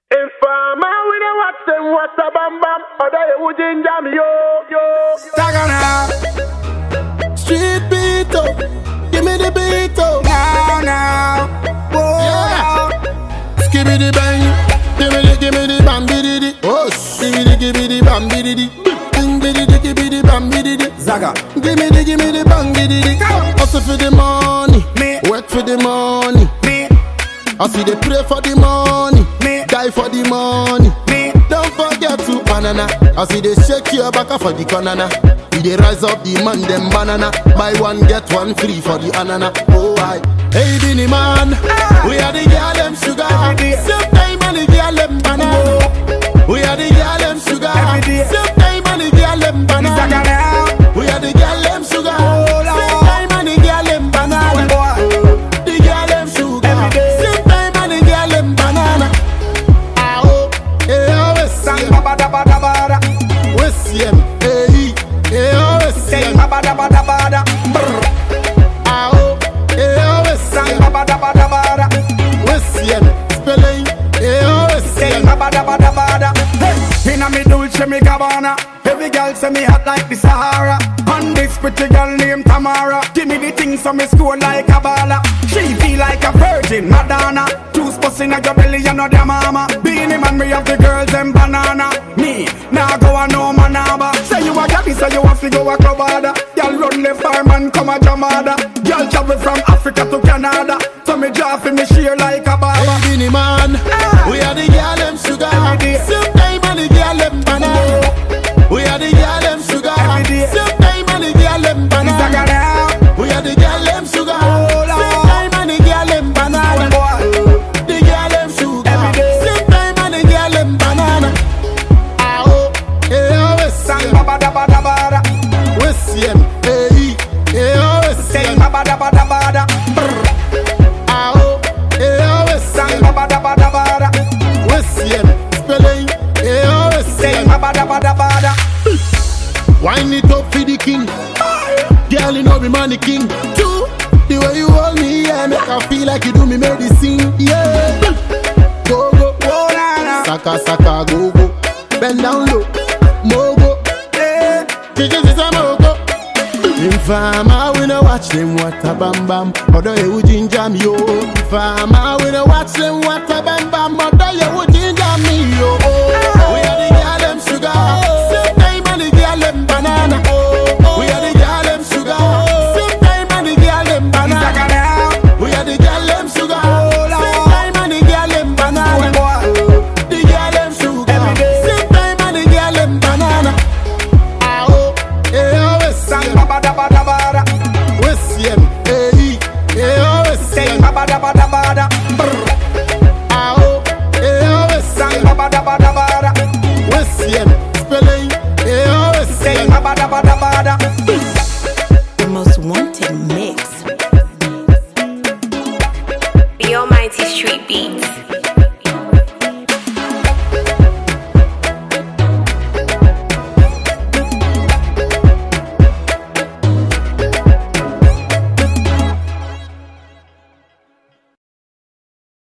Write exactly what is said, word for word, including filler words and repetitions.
Informer, we don't watch them, what's a bam bam, or they would ginger me, yo, yo. Tagana, street beat up, give me the beat up. Now, now, whoa, yeah. Skibby the bang, give me the, give me the bam biddy. Oh, give me the, give me the bam biddy. Bing biddy, give me the bam biddy. Zaga, give me the, give me the bang biddy. Hustle for the money, me. Work for the money, me. I see they pray for the money, me. Die for the money, me. Don't forget to banana. I see they shake your back for the banana. We they rise up the man them banana. Buy one get one free for the anana. Oh I, hey Binny man, ah. We are the girl them sugar. Same time and the girl them banana. We are the girl them sugar. Same time and the girl them banana. We are the girl them sugar. Same time and the girl them banana. The girl them sugar. Same time and the girl them banana. Ah oh, hey oh we see em. We see em. Hey, hey oh we see em. Ah oh, hey oh we see em. We see em. Spelling. Hey oh we see em. Hey, inna me Dolce me Gabbana. Every girl say me hot like the Sahara. And this pretty girl named Tamara. Give me the thing so me score like a baller. She feel like a virgin Madonna. Juice bustin' at your belly, you know their mama. Beanie man, me have the girls and banana. Me, now go a no manaba. Say you a gaddy, so you have to go a clubada. Y'all run the fireman, come a jamada. Y'all travel from Africa to Canada. So me draw for me share like a baba. Hey Binny man, ah. We are the girl them sugar. Same time and the girl them banana. We are the girl them sugar. Same time and the girl them banana. We are the girl them sugar. Same time and the girl them banana. The girl them sugar. Same time and the girl them banana. Ah oh, hey oh we see em. We see em. Hey, hey oh we see em. Ah oh, hey oh we see em. We see em. Spelling. Hey oh we see em. Wind it up for the king. Girl, you know me man the king. Two, the way you hold me, yeah, make I feel like you do me medicine. Yeah. Go, go, go, saka, saka, go, go. Bend down low, mogo. Yeah. This is a mogo. Informer, we no watch them what a bam bam. Although you would ginger me, yo. Informer, we no watch them what a bam bam. Although you would ginger me, yo. We are the girl them sugar. Same time and the girl them banana. We are the girl them sugar. Same time and the girl them banana. We are the girl them sugar. Same time and the girl them banana. The girl them sugar. Same time and the girl them banana. Ah oh, hey oh we see em. We see em. Hey, hey oh we see em. Ah oh, hey oh we see em. We see em. Spelling. Hey oh we see em.